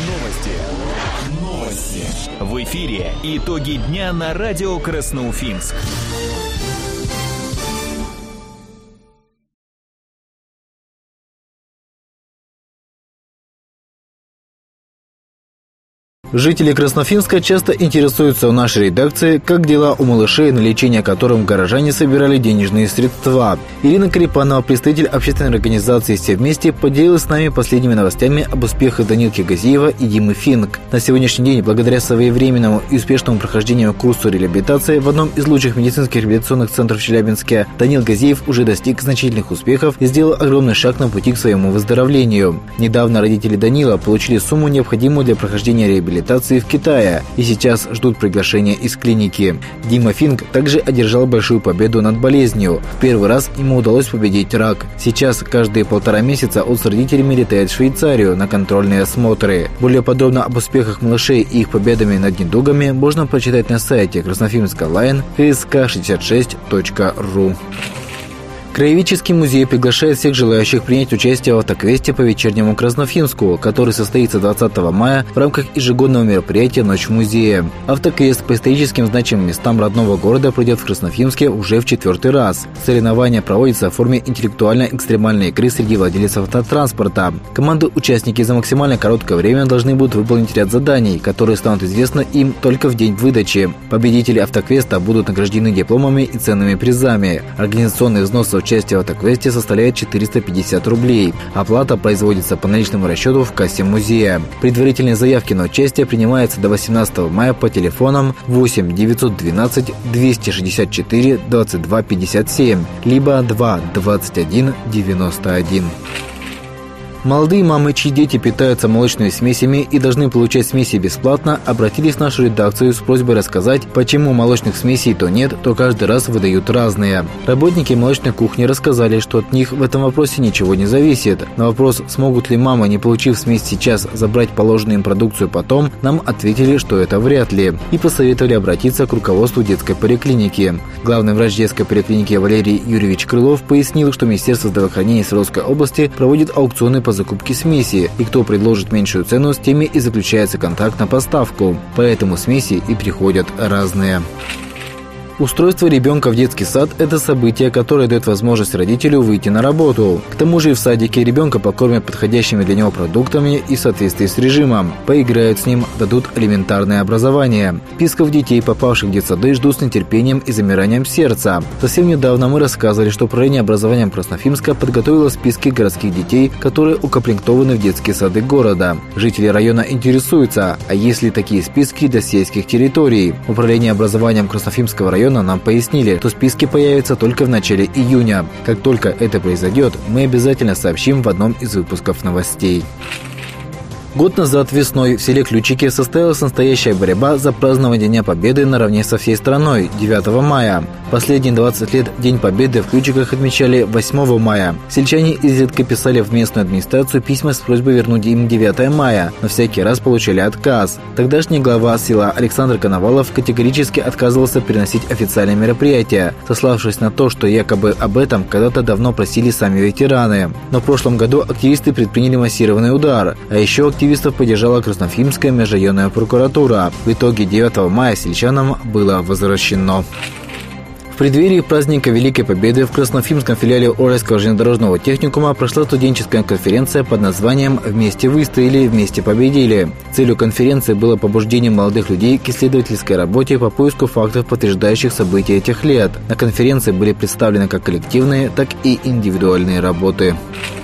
Новости. В эфире итоги дня на радио Красноуфимск. Жители Красноуфимска часто интересуются у нашей редакции, как дела у малышей, на лечение которым горожане собирали денежные средства. Ирина Карипанова, представитель общественной организации «Все вместе», поделилась с нами последними новостями об успехах Данилки Газиева и Димы Финк. На сегодняшний день, благодаря своевременному и успешному прохождению курса реабилитации в одном из лучших медицинских реабилитационных центров в Челябинске, Данил Газиев уже достиг значительных успехов и сделал огромный шаг на пути к своему выздоровлению. Недавно родители Данила получили сумму, необходимую для прохождения реабилитации в Китае, и сейчас ждут приглашения из клиники. Дима Финк также одержал большую победу над болезнью. В первый раз ему удалось победить рак. Сейчас каждые 1,5 месяца он с родителями летает в Швейцарию на контрольные осмотры. Более подробно об успехах малышей и их победами над недугами можно прочитать на сайте Красноуфимска онлайн ksk66.ru. Краеведческий музей приглашает всех желающих принять участие в автоквесте по вечернему Красноуфимску, который состоится 20 мая в рамках ежегодного мероприятия «Ночь в музее». Автоквест по историческим значимым местам родного города пройдет в Красноуфимске уже в 4-й раз. Соревнования проводятся в форме интеллектуально-экстремальной игры среди владельцев автотранспорта. Команды-участники за максимально короткое время должны будут выполнить ряд заданий, которые станут известны им только в день выдачи. Победители автоквеста будут награждены дипломами и ценными призами. Организационный взнос за участие в автоквесте составляет 450 рублей. Оплата производится по наличному расчету в кассе музея. Предварительные заявки на участие принимаются до 18 мая по телефонам 8 912 264 22 57 либо 2 21 91. Молодые мамы, чьи дети питаются молочными смесями и должны получать смеси бесплатно, обратились в нашу редакцию с просьбой рассказать, почему молочных смесей то нет, то каждый раз выдают разные. Работники молочной кухни рассказали, что от них в этом вопросе ничего не зависит. На вопрос, смогут ли мамы, не получив смесь сейчас, забрать положенную им продукцию потом, нам ответили, что это вряд ли, и посоветовали обратиться к руководству детской поликлиники. Главный врач детской поликлиники Валерий Юрьевич Крылов пояснил, что Министерство здравоохранения Свердловской области проводит аукционы по закупки смеси, и кто предложит меньшую цену, с теми и заключается контракт на поставку. Поэтому смеси и приходят разные. Устройство ребенка в детский сад – это событие, которое дает возможность родителю выйти на работу. К тому же и в садике ребенка покормят подходящими для него продуктами и в соответствии с режимом. Поиграют с ним, дадут элементарное образование. Списков детей, попавших в детсады, ждут с нетерпением и замиранием сердца. Совсем недавно мы рассказывали, что Управление образования Красноуфимска подготовило списки городских детей, которые укомплектованы в детские сады города. Жители района интересуются, а есть ли такие списки для сельских территорий. Управление образованием Красноуфимского района нам пояснили, что списки появятся только в начале июня. Как только это произойдет, мы обязательно сообщим в одном из выпусков новостей. Год назад весной в селе Ключики состоялась настоящая борьба за празднование Дня Победы наравне со всей страной 9 мая. Последние 20 лет День Победы в Ключиках отмечали 8 мая. Сельчане изредка писали в местную администрацию письма с просьбой вернуть им 9 мая, но всякий раз получали отказ. Тогдашний глава села Александр Коновалов категорически отказывался переносить официальные мероприятия, сославшись на то, что якобы об этом когда-то давно просили сами ветераны. Но в прошлом году активисты предприняли массированный удар, а еще активистов поддержала Красноуфимская межрайонная прокуратура. В итоге 9 мая сельчанам было возвращено. В преддверии праздника Великой Победы в Красноуфимском филиале Уральского железнодорожного техникума прошла студенческая конференция под названием «Вместе выстояли, вместе победили». Целью конференции было побуждение молодых людей к исследовательской работе по поиску фактов, подтверждающих события этих лет. На конференции были представлены как коллективные, так и индивидуальные работы.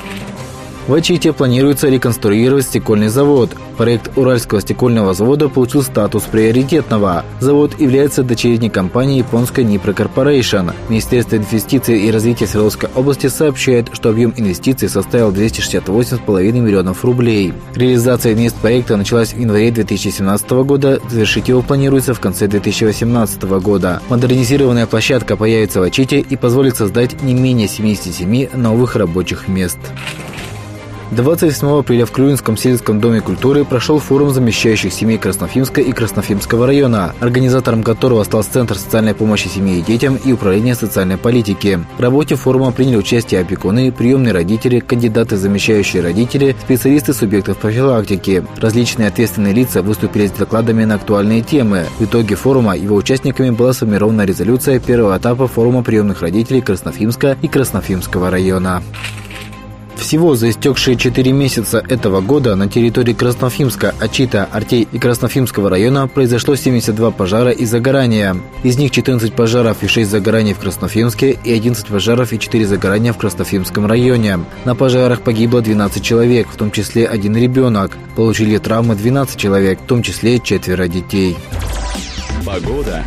В Ачите планируется реконструировать стекольный завод. Проект Уральского стекольного завода получил статус приоритетного. Завод является дочерней компанией японской Nippon Corporation. Министерство инвестиций и развития Свердловской области сообщает, что объем инвестиций составил 268,5 миллионов рублей. Реализация инвестпроекта началась в январе 2017 года, завершить его планируется в конце 2018 года. Модернизированная площадка появится в Ачите и позволит создать не менее 77 новых рабочих мест. 28 апреля в Клюинском сельском доме культуры прошел форум замещающих семей Красноуфимска и Красноуфимского района, организатором которого стал Центр социальной помощи семье и детям и Управление социальной политики. В работе форума приняли участие опекуны, приемные родители, кандидаты в замещающие родители, специалисты субъектов профилактики. Различные ответственные лица выступили с докладами на актуальные темы. В итоге форума его участниками была сформирована резолюция первого этапа форума приемных родителей Красноуфимска и Красноуфимского района. Всего за истекшие 4 месяца этого года на территории Красноуфимска, Очита, Артей и Красноуфимского района произошло 72 пожара и загорания. Из них 14 пожаров и 6 загораний в Красноуфимске и 11 пожаров и 4 загорания в Красноуфимском районе. На пожарах погибло 12 человек, в том числе 1 ребенок. Получили травмы 12 человек, в том числе 4 детей. Погода.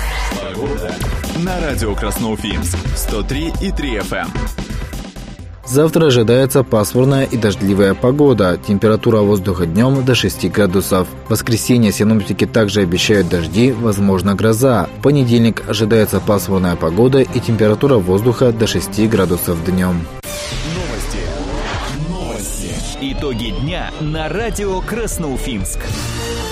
На радио Красноуфимск 103,3 FM. Завтра ожидается пасмурная и дождливая погода. Температура воздуха днем до 6 градусов. В воскресенье синоптики также обещают дожди, возможно гроза. В понедельник ожидается пасмурная погода и температура воздуха до 6 градусов днем. Новости. Итоги дня на радио Красноуфимск.